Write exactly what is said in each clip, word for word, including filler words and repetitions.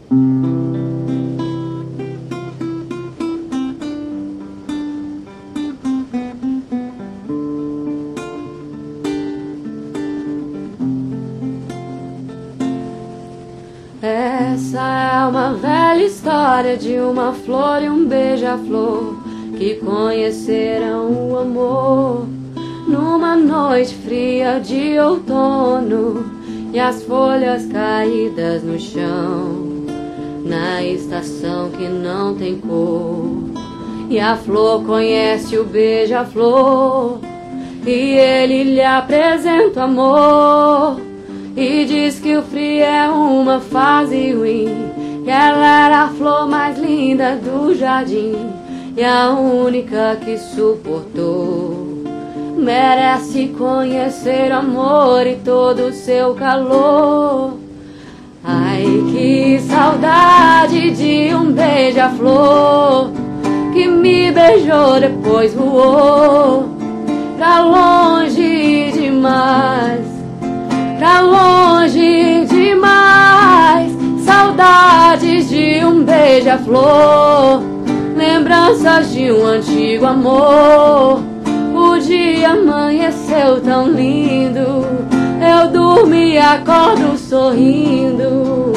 Essa é uma velha história de uma flor e um beija-flor que conheceram o amor numa noite fria de outono, e as folhas caídas no chão, na estação que não tem cor. E a flor conhece o beija-flor, e ele lhe apresenta o amor, e diz que o frio é uma fase ruim, que ela era a flor mais linda do jardim e a única que suportou. Merece conhecer o amor e todo o seu calor. Ai, que saudade de um beija-flor que me beijou, depois voou pra longe demais, pra longe demais. Saudades de um beija-fllor, lembranças de um antigo amor. O dia amanheceu tão lindo, eu durmo e acordo sorrindo.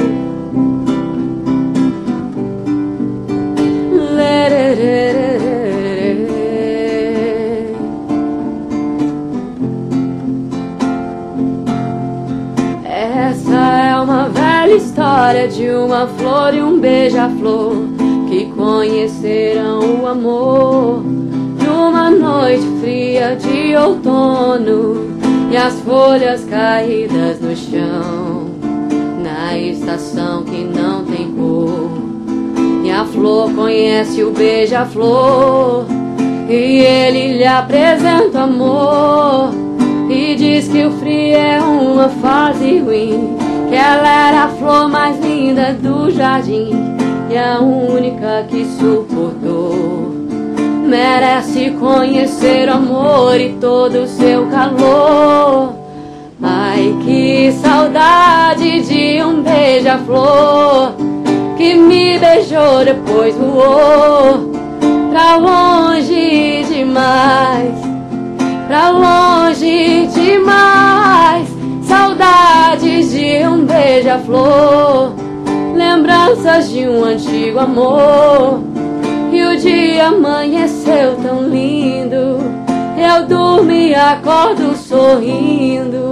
Essa é uma velha história de uma flor e um beija-flor que conheceram o amor numa noite fria de outono, e as folhas caídas no chão, na estação que não tem cor. E a flor conhece o beija-flor, e ele lhe apresenta o amor, e diz que o frio é uma fase ruim, que ela era a flor mais linda do jardim e a única que suportou. Merece conhecer o amor e todo o seu calor. Ai, que saudade de um beija-flor que me beijou, depois voou pra longe demais, pra longe demais. Saudades de um beija-flor, lembranças de um antigo amor. E o dia amanheceu tão lindo, eu durmo e acordo sorrindo.